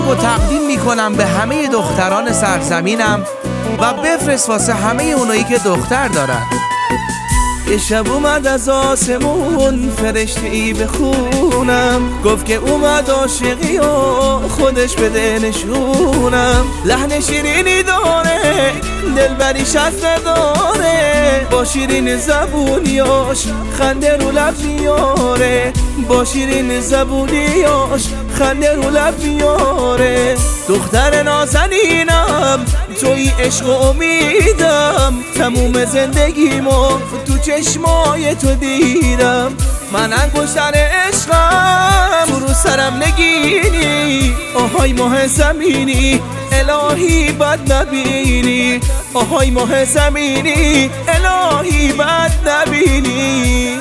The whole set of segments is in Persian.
آهنگو تقدیم میکنم به همه دختران سرزمینم و بفرست واسه همه اونایی که دختر دارن. یه شب اومد از آسمون فرشته ای به خونم، گفت که اومد عاشقی و خودش بده نشونم. لحن شیرینی داره دلبریش از نداره، با شیرین زبونیاش خنده رو لب میاره، با شیرین زبونیاش خنده رو لب میاره. دختر نازنینم توی عشق و امیدم، تموم زندگیمو تو چشمای تو دیدم. من انگشتر عشقم تو رو سرم نگینی، آهای ماه زمینی الهی بد نبینی، آهای ماه زمینی الهی بد نبینی.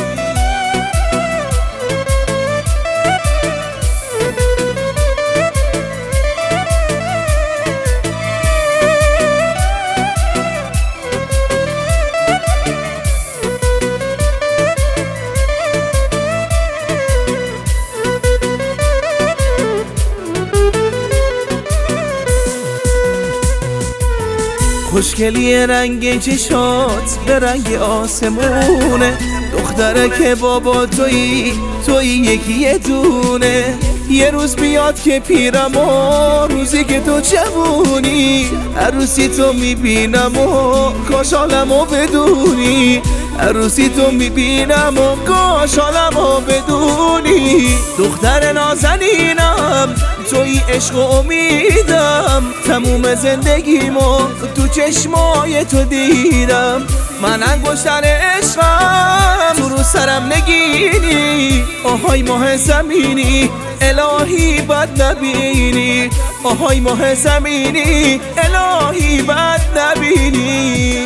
خوشگلی رنگ چشات به رنگ آسمونه، دختره که بابا توی یکی دونه. یه روز بیاد که پیرم و روزی که تو جوونی، عروسی تو میبینم و کاش حالمو بدونی، عروسی تو میبینم و کاش حالمو بدونی. دختر نازنینم توی عشق و امیدم، تموم زندگیمو تو چشمای تو دیدم. من انگشتر عشقم تو رو سرم نگینی، آهای ماه زمینی الهی بد نبینی، آهای ماه زمینی الهی بد نبینی.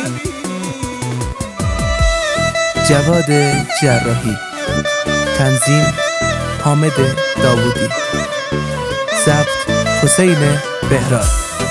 جواد جراحی، تنظیم حامد داوودی، ضبط حسین بهراد.